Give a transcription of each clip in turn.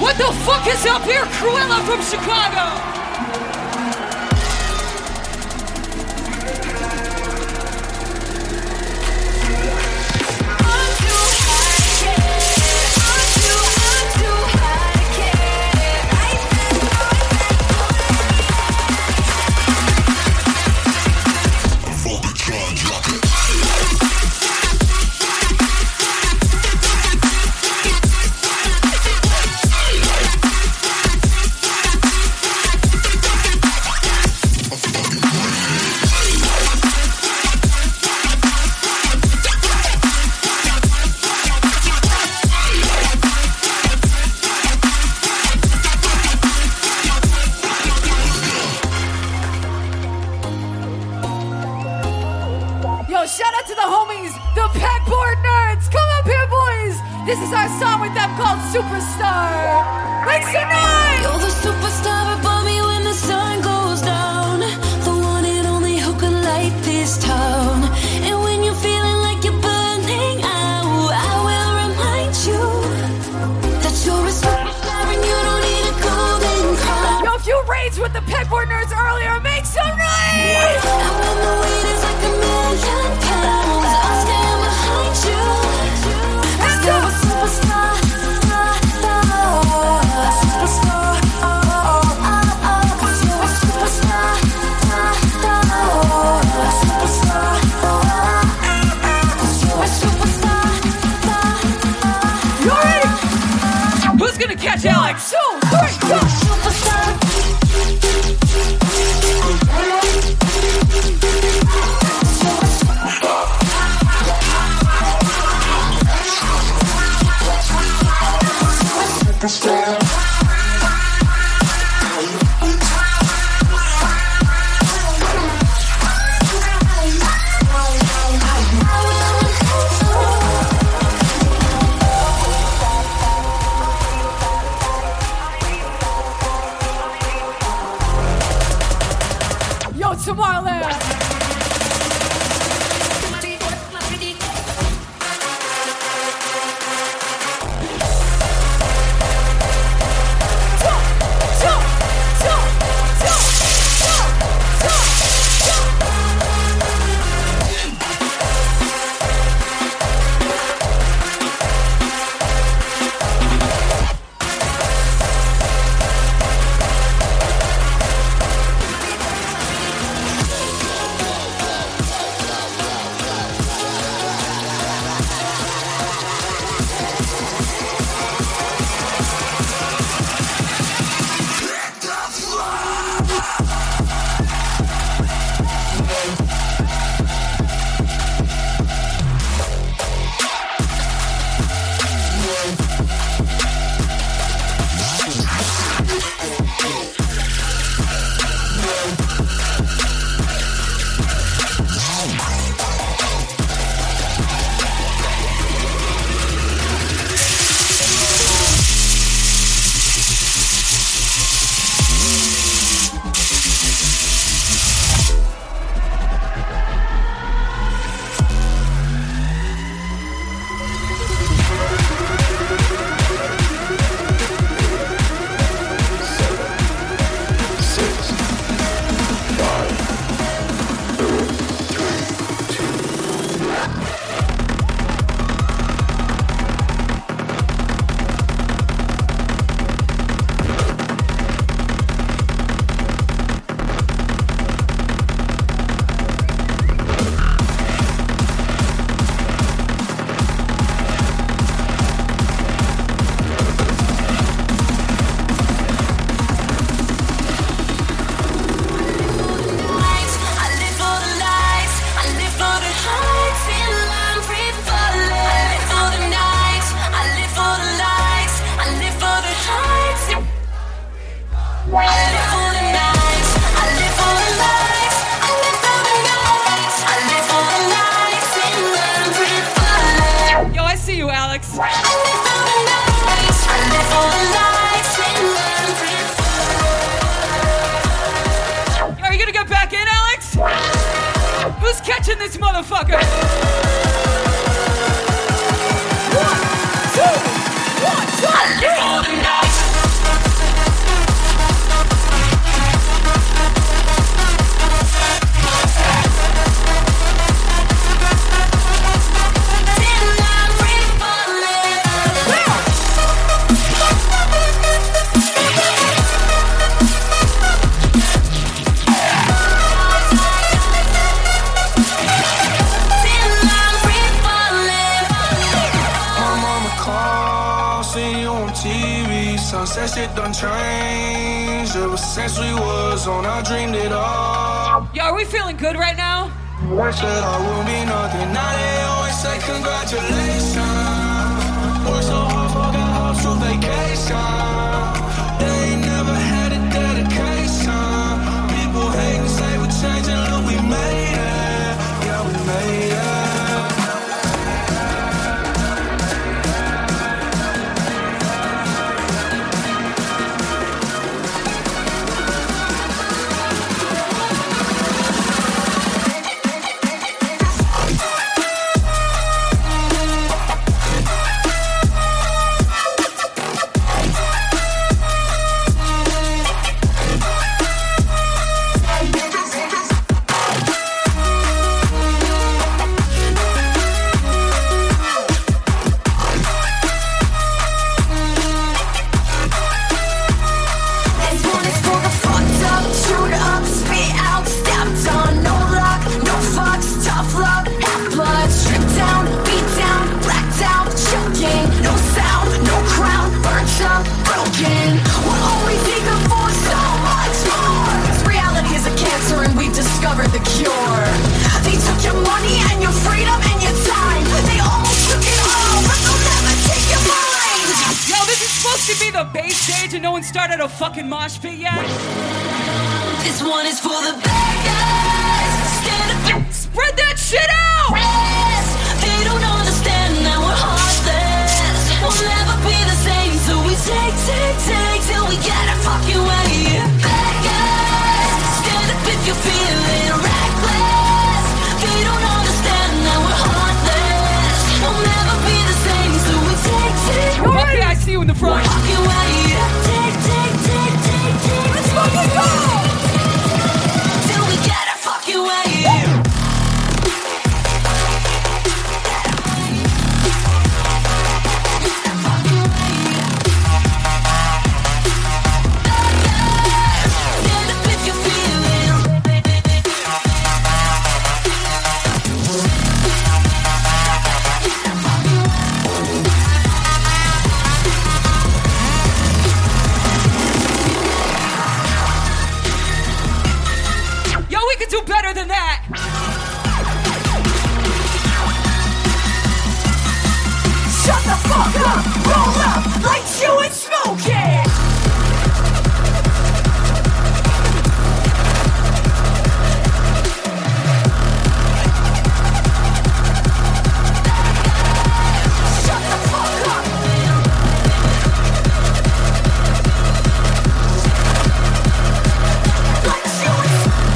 What the fuck is up here? Cruella from Chicago. This is our song with them called Superstar. Make some noise! You're the superstar above me when the sun goes down. The one and only who can light this town. And when you're feeling like you're burning out, I will remind you that you're a superstar and you don't need a golden crown. Yo, if you raged with the Pegboard Nerds earlier, make some noise! And when the weight is like a million pounds, I'll stand behind you. You're a superstar, superstar, cause you're a superstar, superstar, cause you're a superstar. You ready? Who's gonna catch Alex? 2, 3, go! Superstar. Yo, Tomorrowland! Who's catching this motherfucker? 1, 2, 1, 2. Sunset shit done changed. Ever since we was on, I dreamed it all. Yo, are we feeling good right now? I said I will be nothing. Now they always say congratulations. Worked so hard, forgot how to vacation. They ain't never had a dedication. People hate and say we're changing, look, we made it. Yeah, we made it. Started a fucking mosh pit yet? This one is for the bad guys. Stand up, spread that shit out. Rest. They don't understand that we're heartless. We'll never be the same, so we take till we get our fucking way. Bad guys, stand up if you're feeling reckless. They don't understand that we're heartless. We'll never be the same, so we take. Okay, I see you in the front. Fucking way. Let's fucking go! Till we get our fucking way. Stand up if you're feeling. We could do better than that. Shut the fuck up, roll up, light you and smoke it. Shut the fuck up. Light you and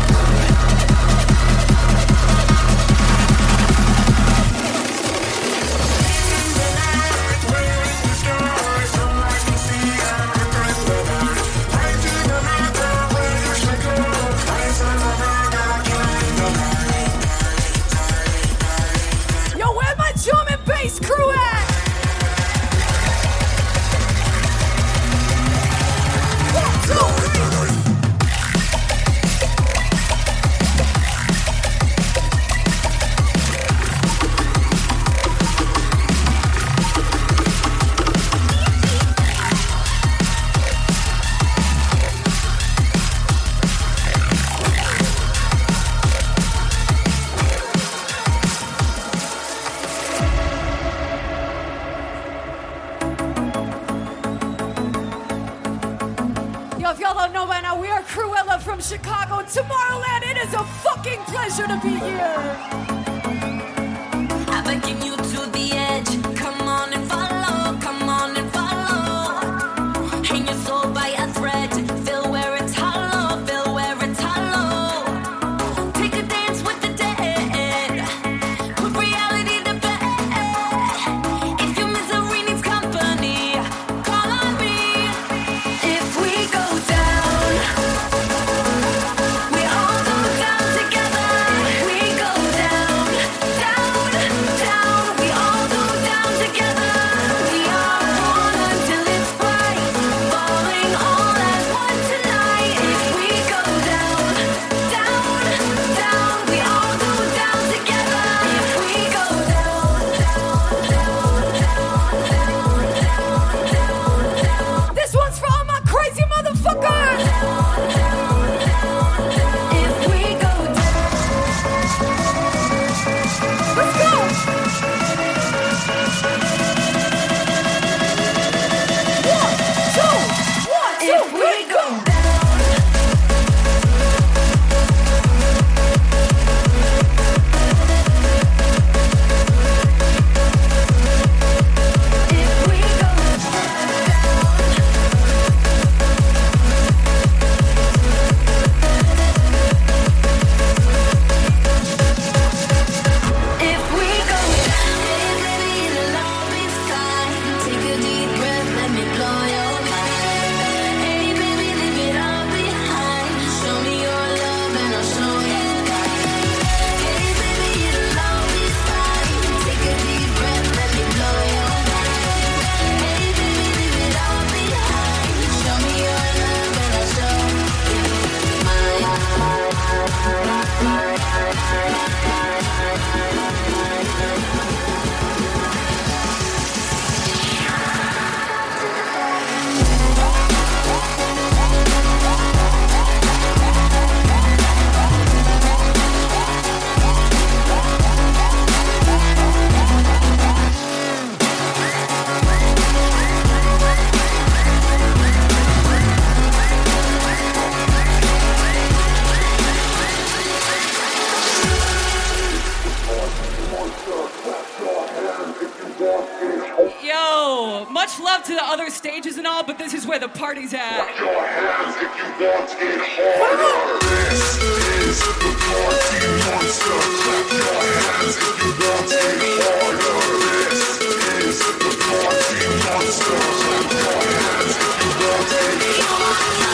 crew at? If y'all don't know by now, we are Cruella from Chicago, Tomorrowland. It is a fucking pleasure to be here. I beckon you to the edge. Come on and follow. Come on and follow. Hang your soul by a thread. Feel where it's hollow. Feel where it's hollow. Take a dance with the dead. Put reality to bed. If your misery needs company, call on me. If we go down, we all go down together. We go down, down, down. out to the other stages and all, but this is where the party's at. Put your hands if you want it harder. This is the Party Monster. Clap your hands if you want it harder. This is the Party Monster. Clap your hands if you want it harder.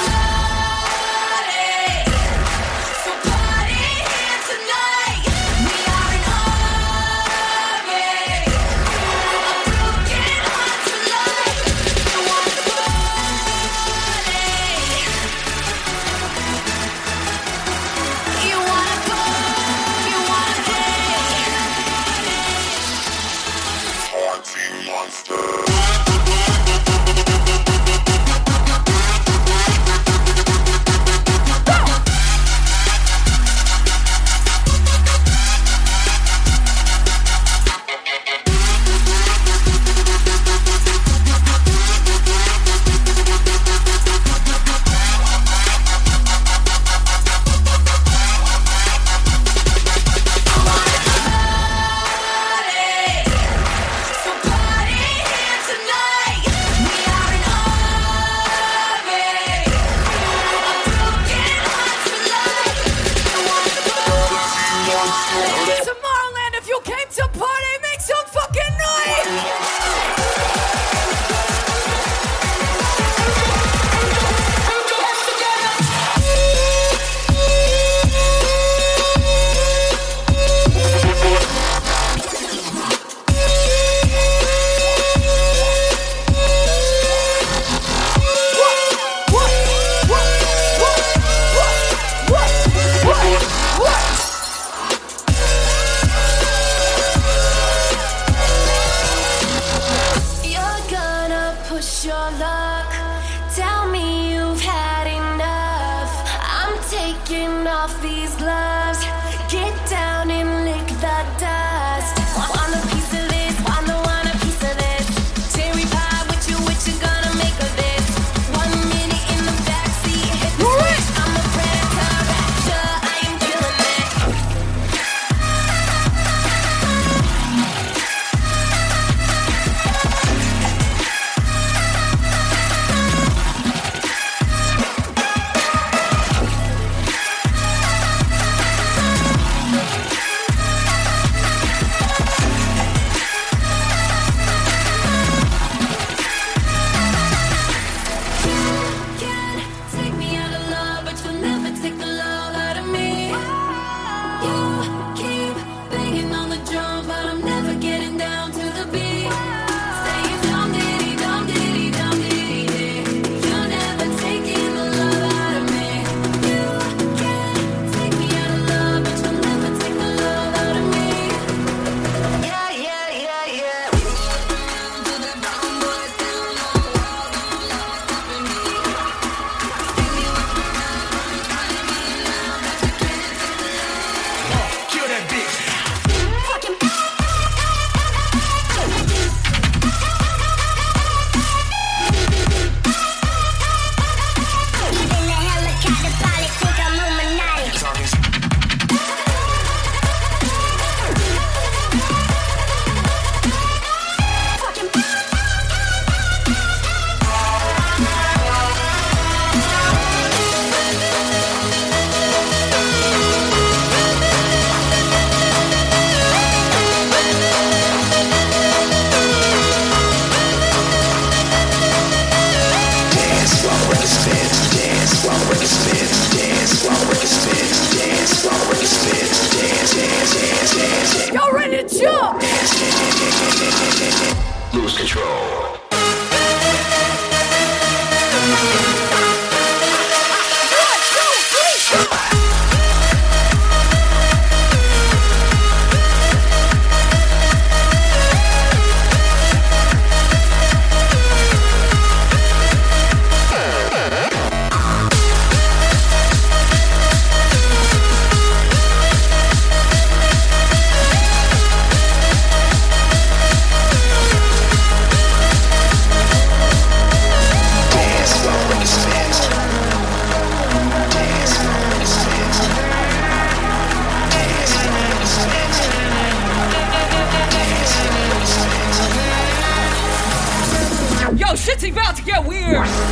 Lose control.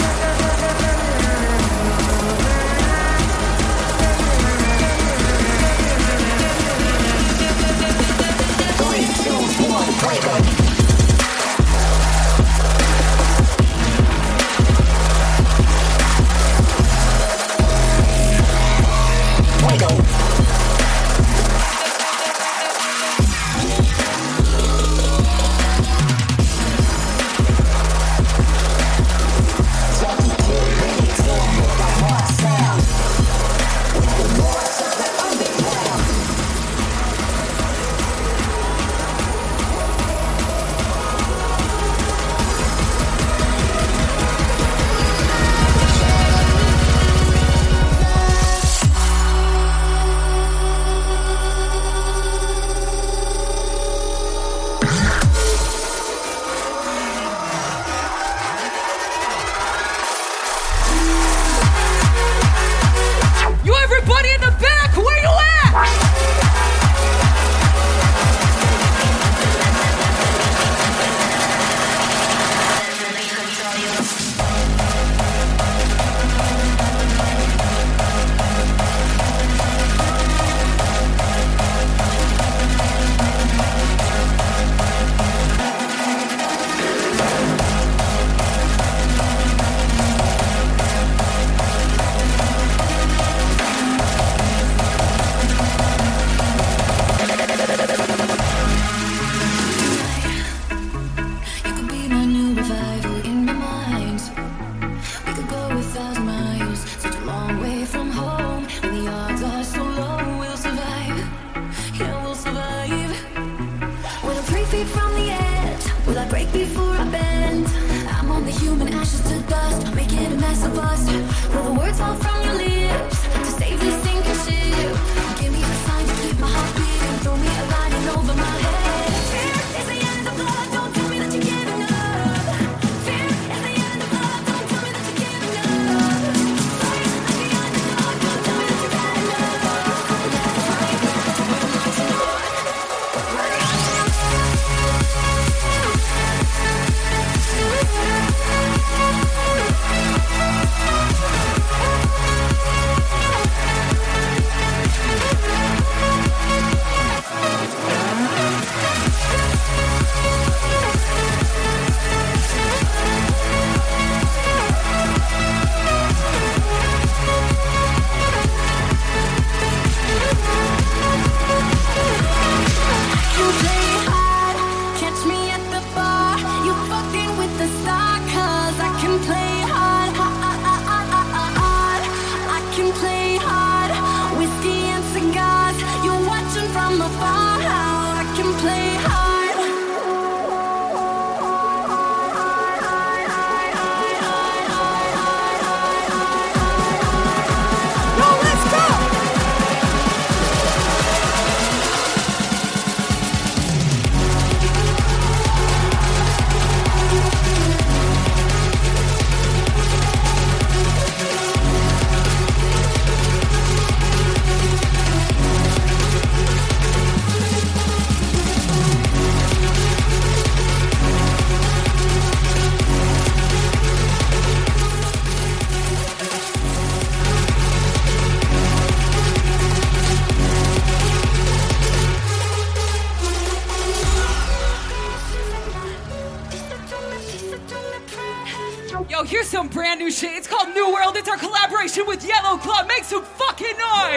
Yo, here's some brand new shit. It's called New World. It's our collaboration with Yellow Club. Make some fucking noise.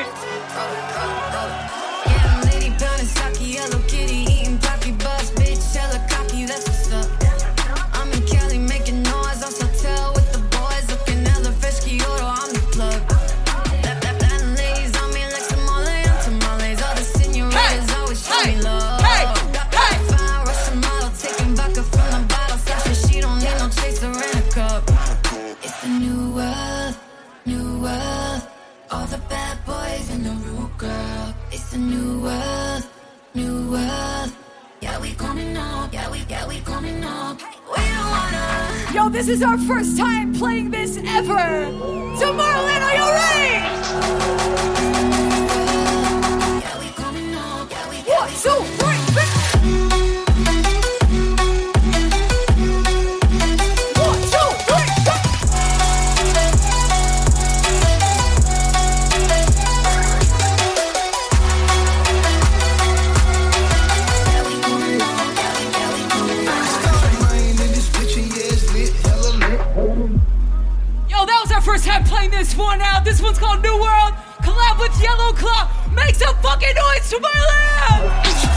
Yeah, lady pound and stocky, yellow kitty, eating poppy buzz, bitch, hella cocky, that's what's up. I'm in Cali making noise, I'm Sotel with the boys, looking hella fresh, Kyoto, I'm the plug. That ladies on me like Somali, I'm tamales, all the senoritas always show me love. Got fine Russian model, taking vodka from the bottle, Sasha, she don't need no chaser in a cup. It's a new world, all the bad boys in the room, girl. It's a new world. Yeah, we coming up. Yeah, we coming up. We don't wanna. Yo, this is our first time playing this ever. Tomorrowland, are you ready? Yeah, we coming up. Yeah, we 1, 2, 3, 4. 1, 2, 3, 4. Yo, that was our first time playing this one out. This one's called New World. Collab with Yellow Claw. Make some fucking noise, Tomorrowland!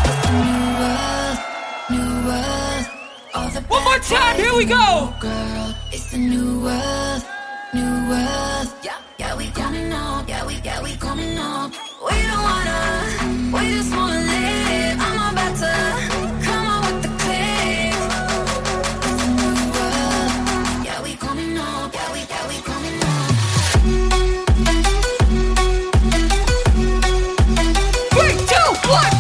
New world. All the One more time, here we go. Girl, it's a new world. New world. Yeah, we coming up. Yeah, we coming up. We don't wanna, we just wanna live. I'm about to come on with the click. It's a new world. Yeah, we coming up. Yeah, we coming up. 3, 2, 1.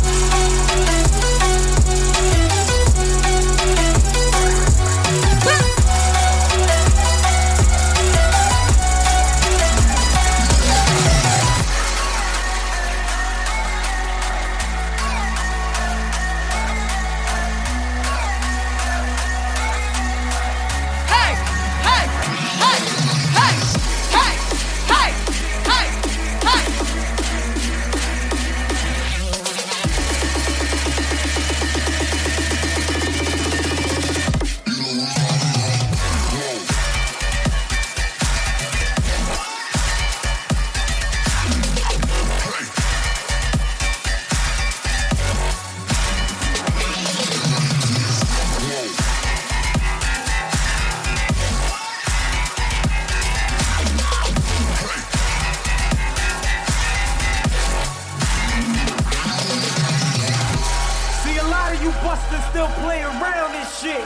Still playing around this shit.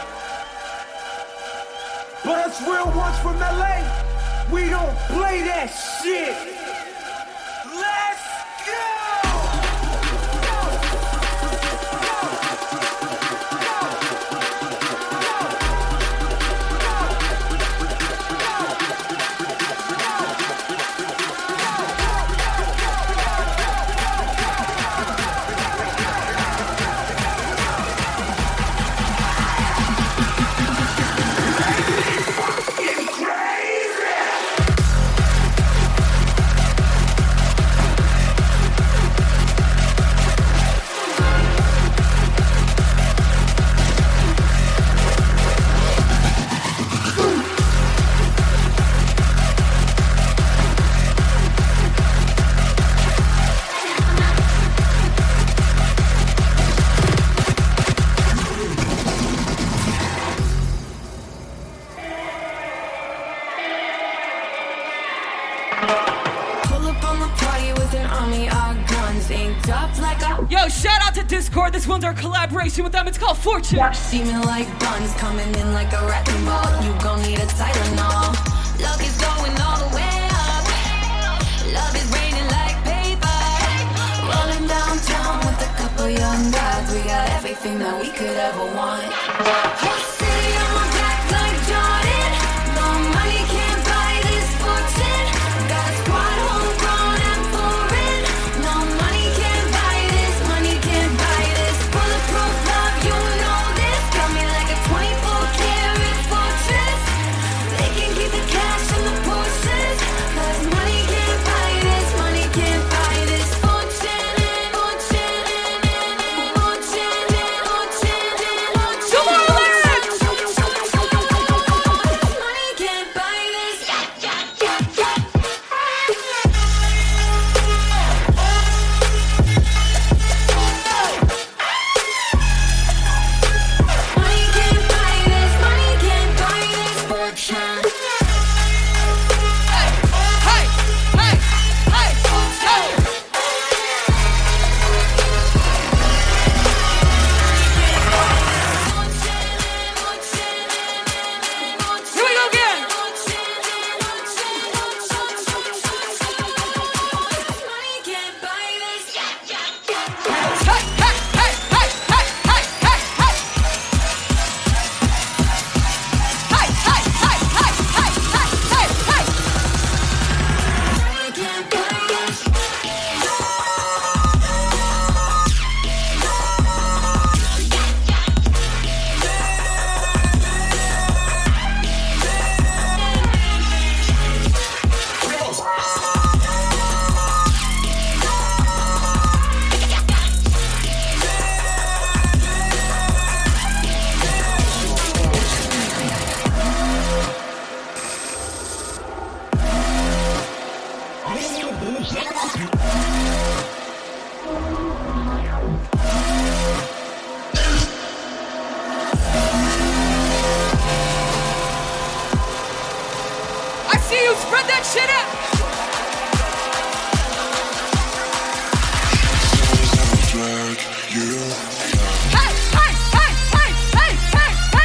But us real ones from LA, we don't play that shit. Let's go! Yo, shout out to Discord. This one's our collaboration with them. It's called Fortune. Steaming like buns, coming in like a wrecking ball. You gon' need a Tylenol. Love is going all the way up. Love is raining like paper. Rolling downtown with a couple young guys. We got everything that we could ever want. Whole city on my back like Jordan. No money can't buy this fortune. Got a squad homegrown and foreign. No money can't buy this. Money can't buy this. Bulletproof love, you know this. Got me like a 24-karat fortress. They can keep the cash and the Porsches. 'Cause money can't buy this. Money can't buy this. Fortune, fortune, fortune, fortune, fortune. I see you, spread that shit out. Drag you. Hey, hey, hey, hey, hey, hey, hey.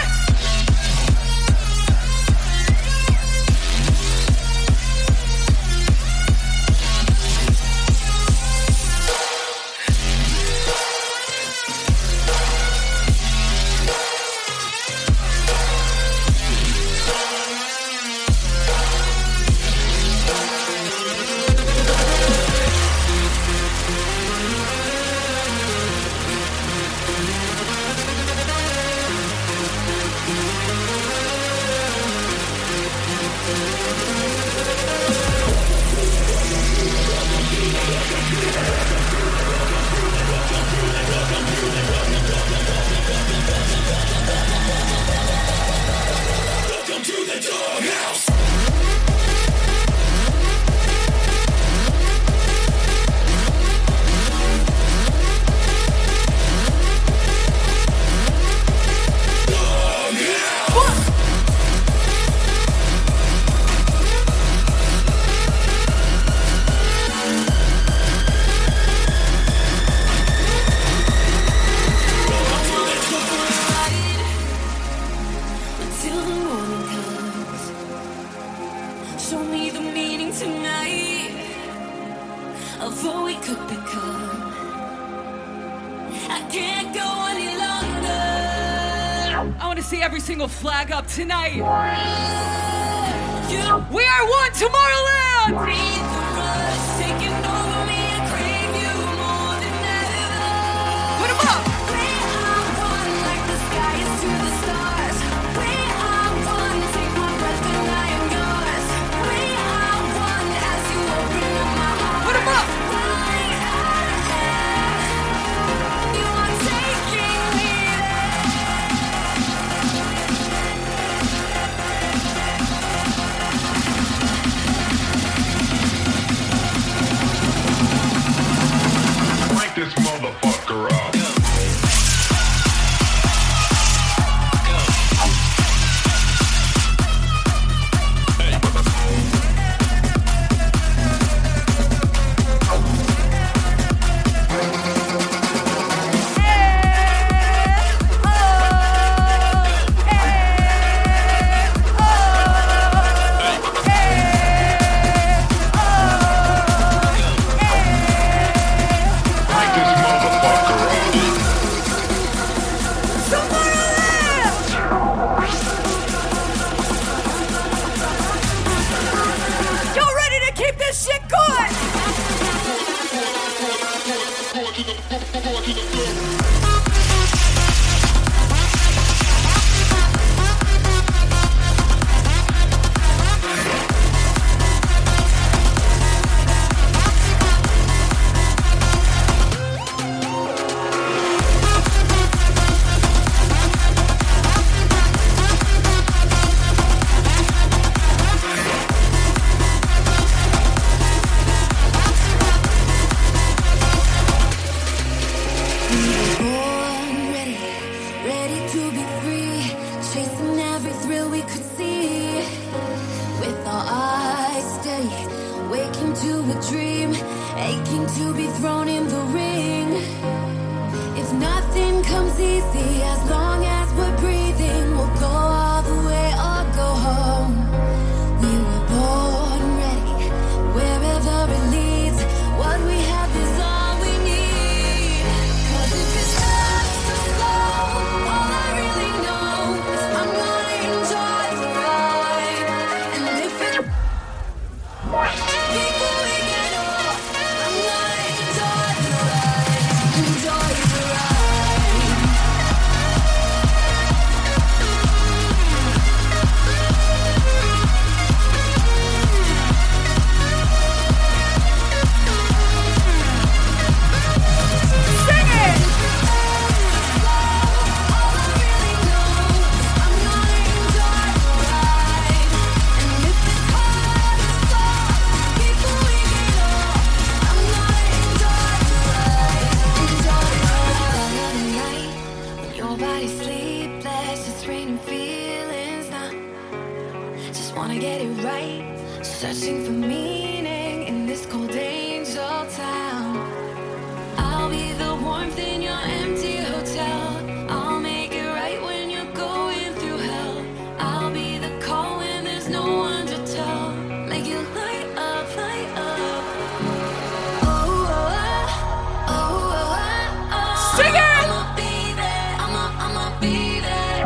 Until the morning comes, show me the meaning tonight of what we could become. I can't go any longer. I want to see every single flag up tonight. You We are one, Tomorrowland. breathe the rush, taking over me. I crave you more than ever. Put 'em up. We are one, like the sky is to the stars. We are one, take my breath and I am yours. We are one, as you open up my heart. Put 'em up. Flying out of air, you are taking me Light this motherfucker up. Light this motherfucker up. Y'all ready to keep this shit going? born ready, ready to be free, chasing every thrill we could see. With our eyes steady, waking to a dream, aching to be thrown in the ring. If nothing comes easy, as long as we're breathing, we'll go all the way or go home. We were born ready, wherever it leads. What we have is all we need. 'Cause if it starts to slow, all I really know is I'm gonna enjoy the ride. And if it before we get off, I'm gonna enjoy the ride. Enjoy the ride. Sing it! All I really know is I'm gonna enjoy the ride. And if it's hard to stop, get it right. Searching for meaning in this cold angel town. I'll be the warmth in your empty hotel. I'll make it right when you're going through hell. I'll be the call when there's no one to tell. Make you light up, light up. Oh, oh, oh, oh, oh, oh. Sing it! I'ma be there, I'ma be there.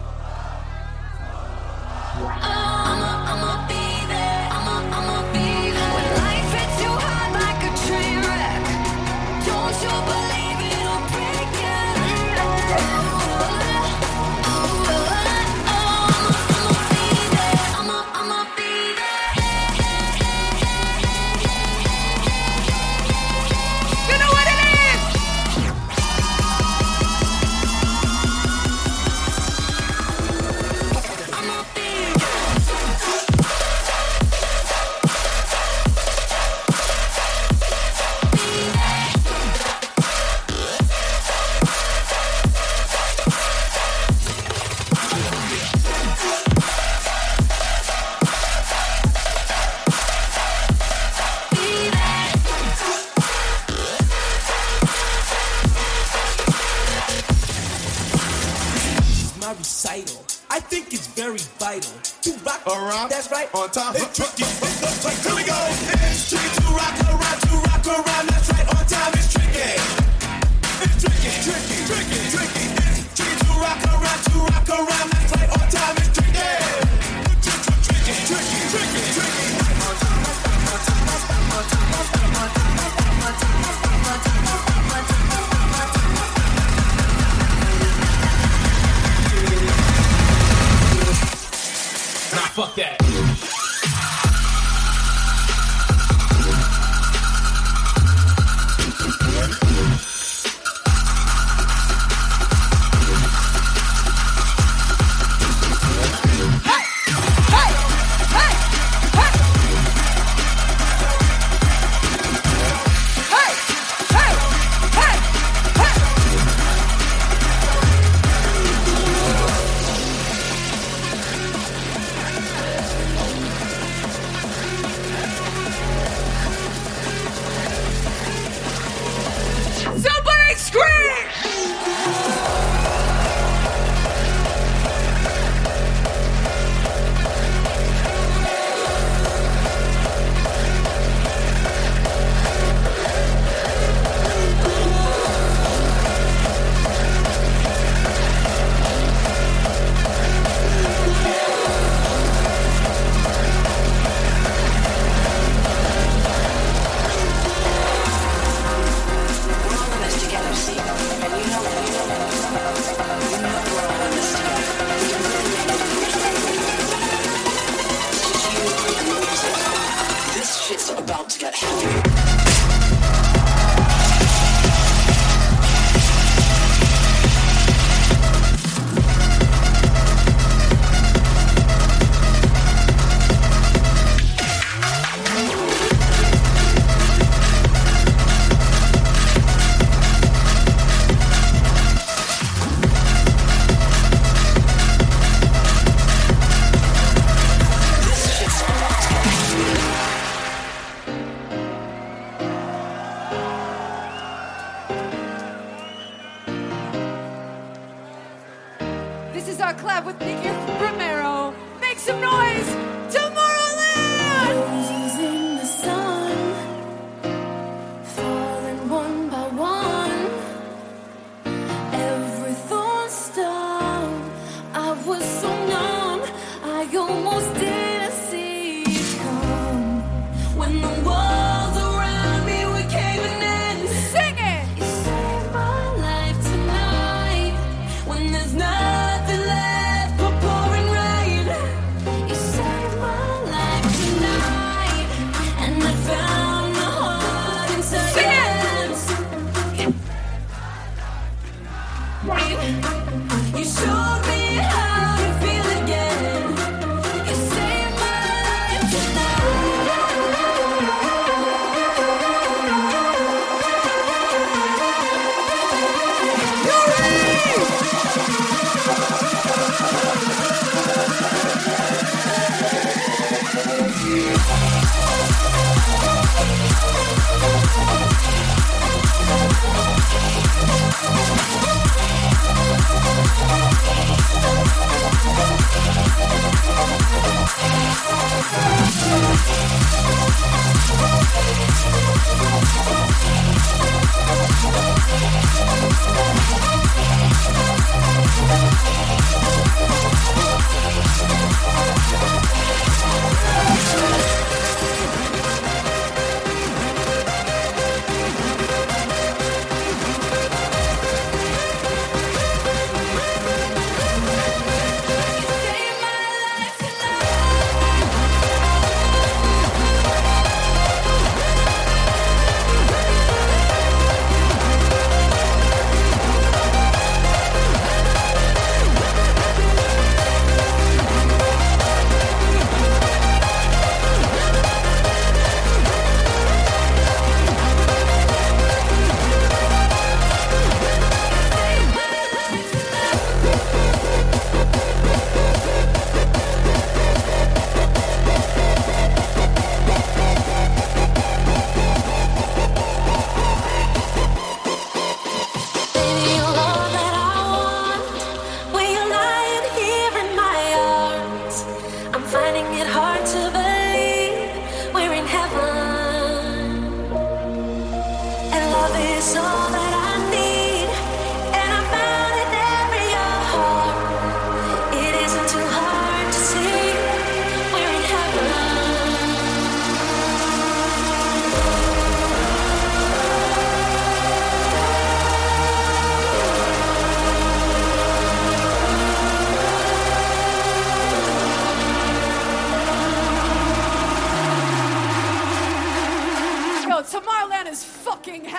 I'ma be there, I'ma be there. When life hits you hard like a train wreck, don't you believe it'll break you? I'ma be there. You know what it is? I'ma be My recital, I think it's very vital to rock Around, That's right. on time. It's tricky. Here we go. It's tricky to rock around. That's right. On time. It's tricky. It's tricky. It's tricky to rock around. That's right. On time. It's tricky. Tricky. Nah, fuck that.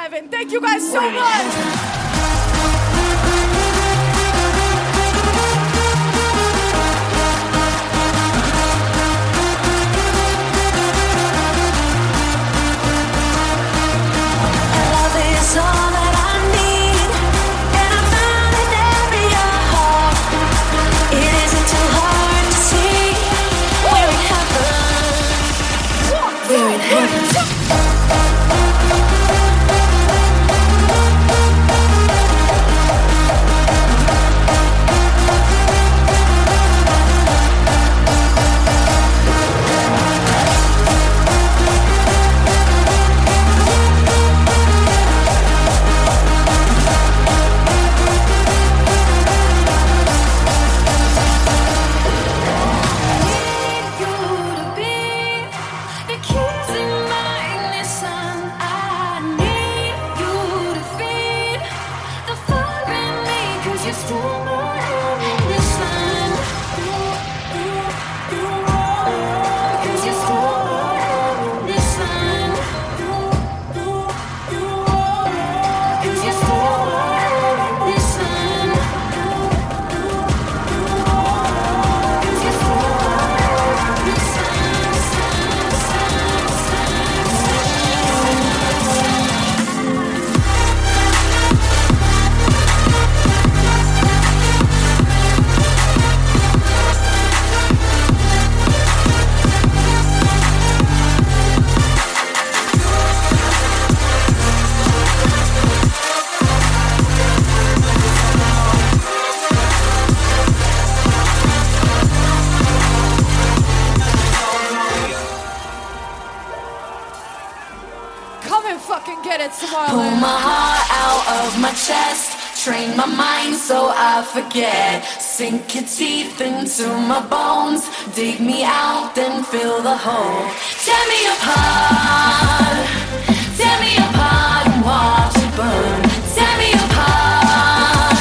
heaven. Thank you guys so much. Love is all that I need, and I found it every heart. It isn't too hard to see. We're in heaven. We're in heaven. Pull my heart out of my chest, train my mind so I forget. Sink your teeth into my bones, dig me out, then fill the hole. Tear me apart and watch it burn. Tear me apart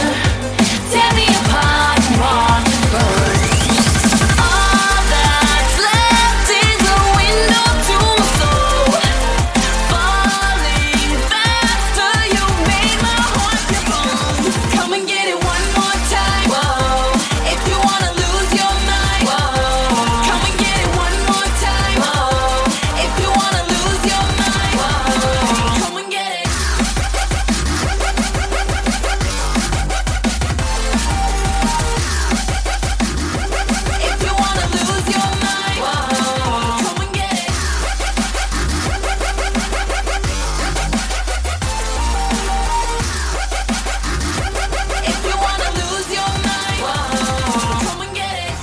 and watch it burn. All that's left is a window to my soul. Falling faster, you made my heart your bone. Come and get it one more time. Whoa. If you wanna lose your mind. Whoa. Come and get it one more time. Whoa. If you wanna lose your mind. Whoa. Come and get it. If you wanna lose your mind. Whoa. Come and get it. If you wanna lose your mind. Whoa. Come and get it.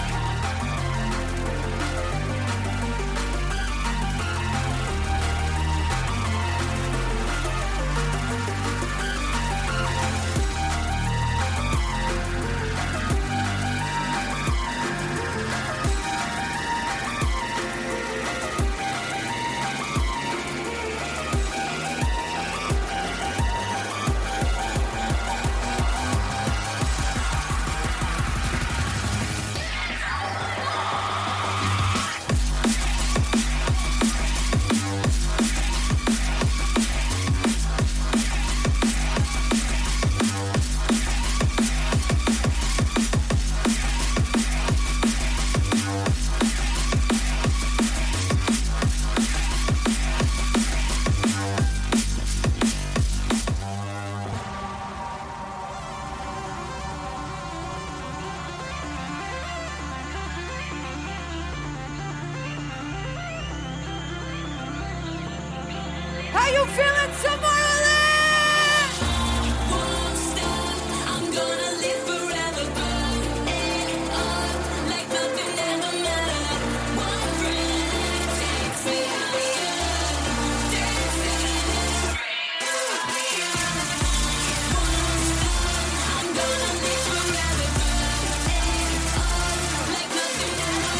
How you feeling, Tomorrowland? I'm gonna live forever, burning up like nothing ever mattered. One breath takes me higher, dancing in the rain. I'm gonna live forever, burning up like nothing ever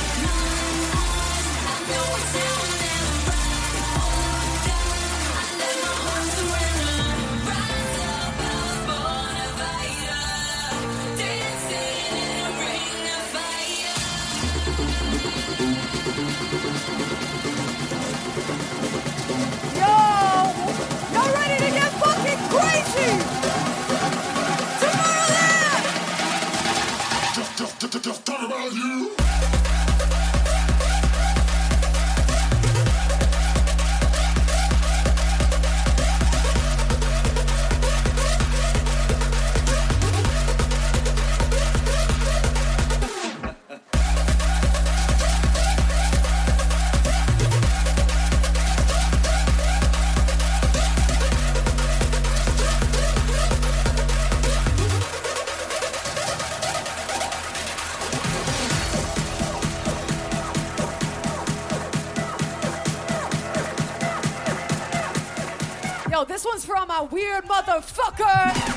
mattered. I know it's now or never. Yo, this one's from my weird motherfucker.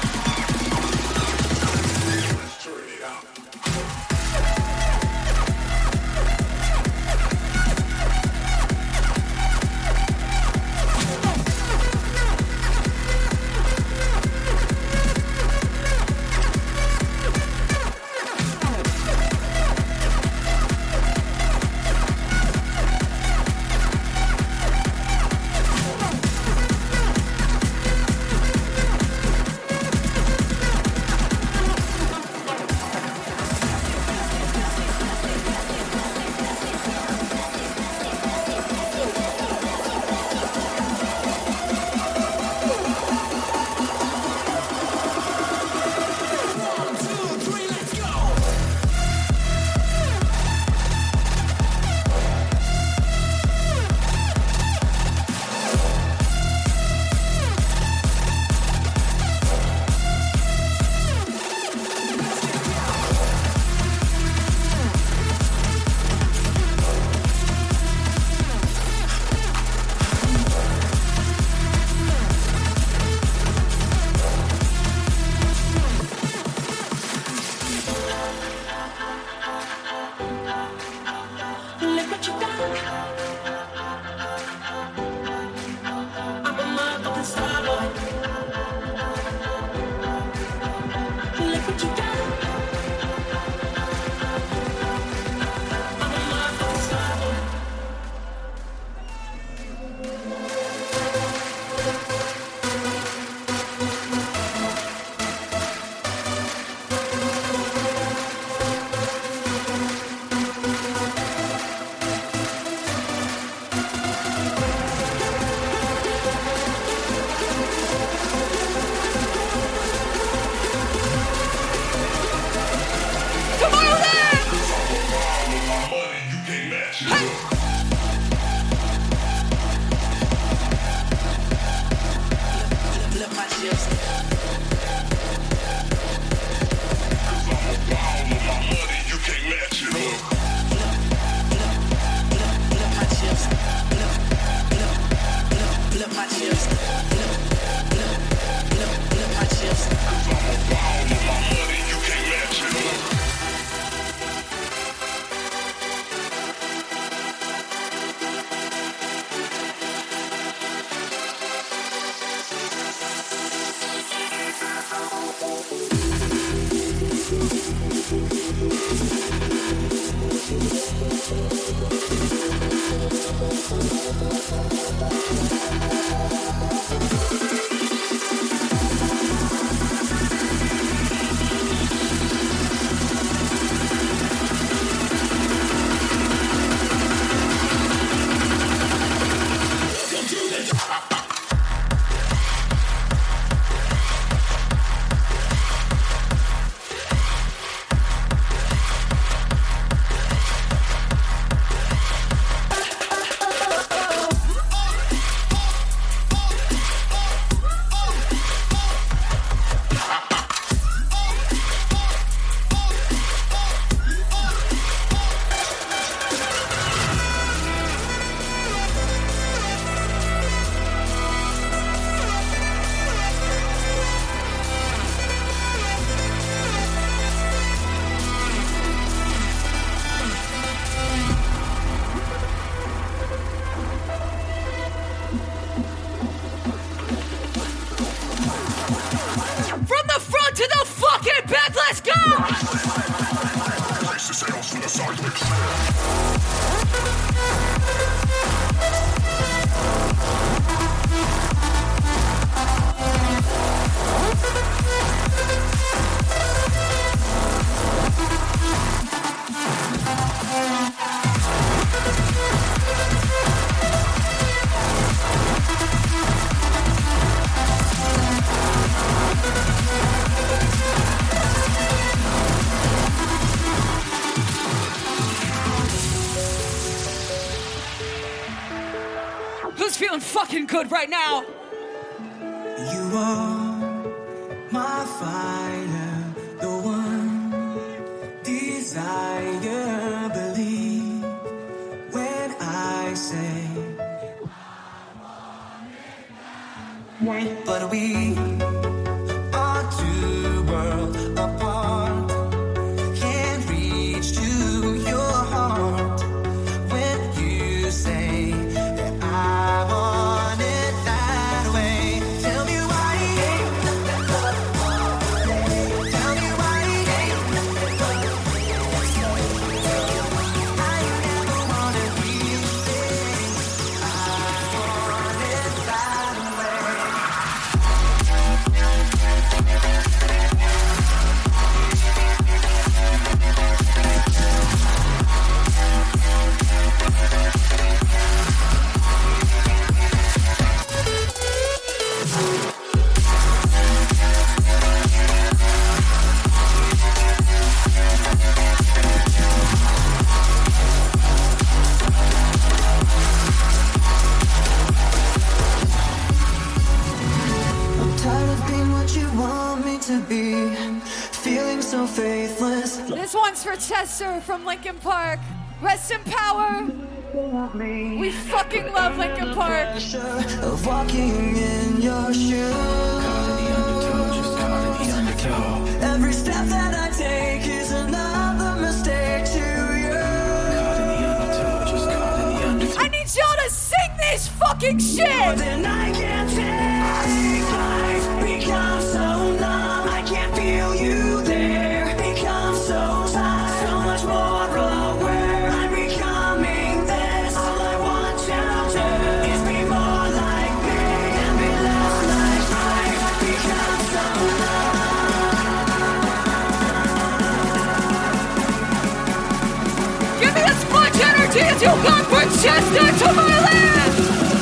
Good right now. You are my fire, the one desire. Believe when I say but we are two worlds apart. Can't reach to your heart when you say that I want it that way. Tell me why. Tell me why. I never wanna be things. I want it that way. I'm tired of being what you want me to be, feeling so faithless. This one's for Chester from Linkin Park. Rest in power. We fucking love Linkin Park. Of walking in your shoes. Every step that I take is another mistake to you. I need y'all to sing this fucking shit. Then I can't take life, become so numb. I can't feel you there, become so tired, so much more aware. I'm becoming this. All I want to do is be more like me and be less like life. Become so numb. Give me as much energy as you got for Chester Tomorrowland!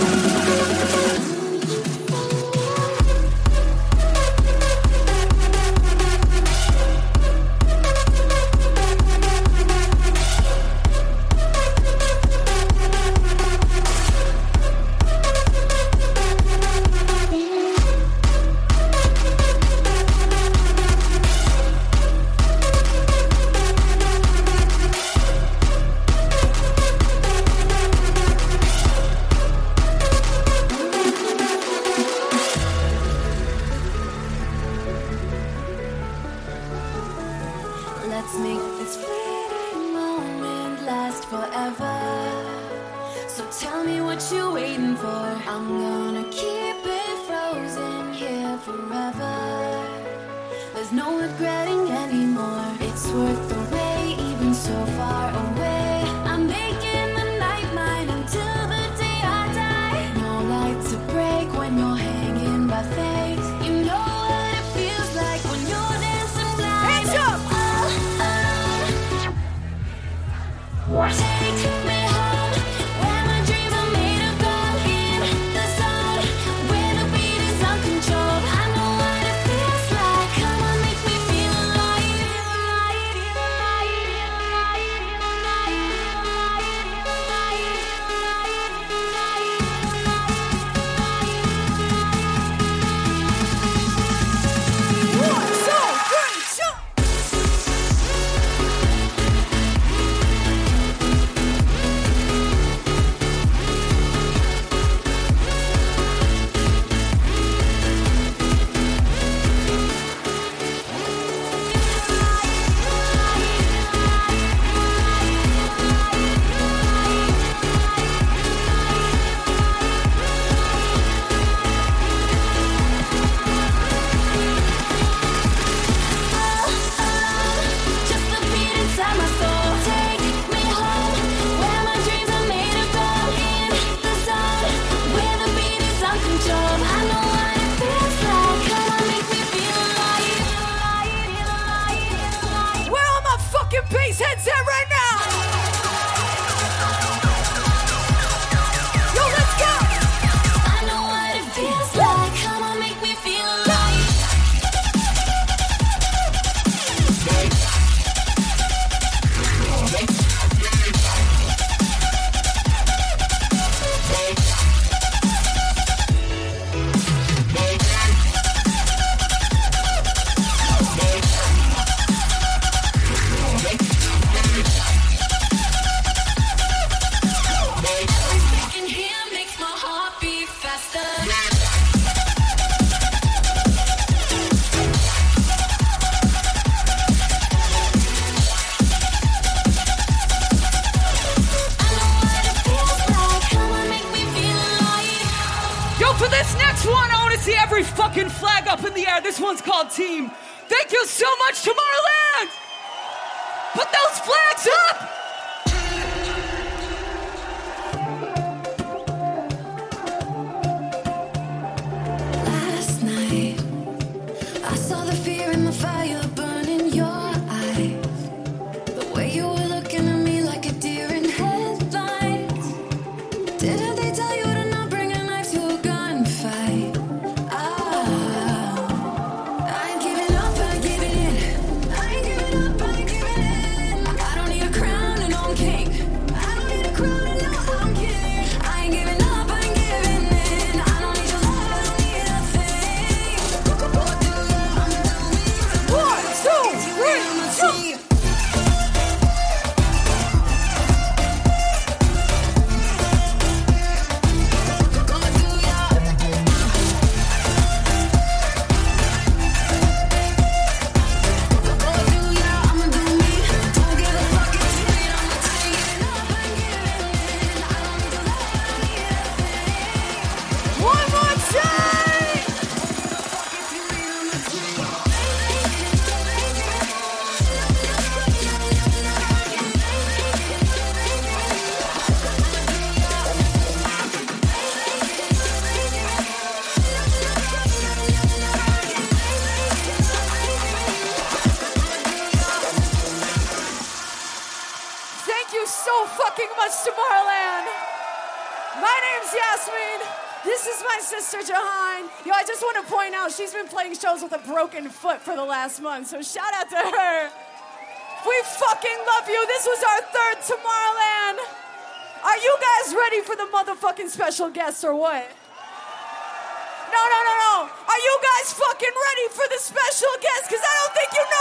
Let's make this fleeting moment last forever. So tell me what you're waiting for. I'm gonna keep it frozen here forever. There's no regretting anymore. It's worth the wait, even so far away. I'm making the night mine until the day I die. No light to break when you're hanging by faith. You know what it feels like when you're dancing blind. Hands up! Take me home, where my dreams are made of gold. In the zone, where the beat is uncontrolled. I know what it feels like. Come on, make me feel alive. Next one, I want to see every fucking flag up in the air. This one's called Team. Thank you so much, Tomorrowland! Put those flags up! Last night, I saw the fear in the fire burn in your eyes. The way you were looking at me like a deer in headlights. Didn't they tell you to not bring a knife to a gunfight? I ain't giving up, I ain't giving in. I ain't giving up, I ain't giving in. I don't need a crown and I'm king. I don't need a crown and no, I'm king. I ain't giving up, I ain't giving in. I don't need your love, I don't need a thing. One, two, three, two. One more time! Thank you so fucking much, Tomorrowland. My name's Yasmin. This is my sister Jahan. Yo, I just want to point out she's been playing shows with a broken foot for the last month, so shout out to her. We fucking love you. This was our third Tomorrowland. Are you guys ready for the motherfucking special guests or what? No. Are you guys fucking ready for the special guests? Because I don't think you know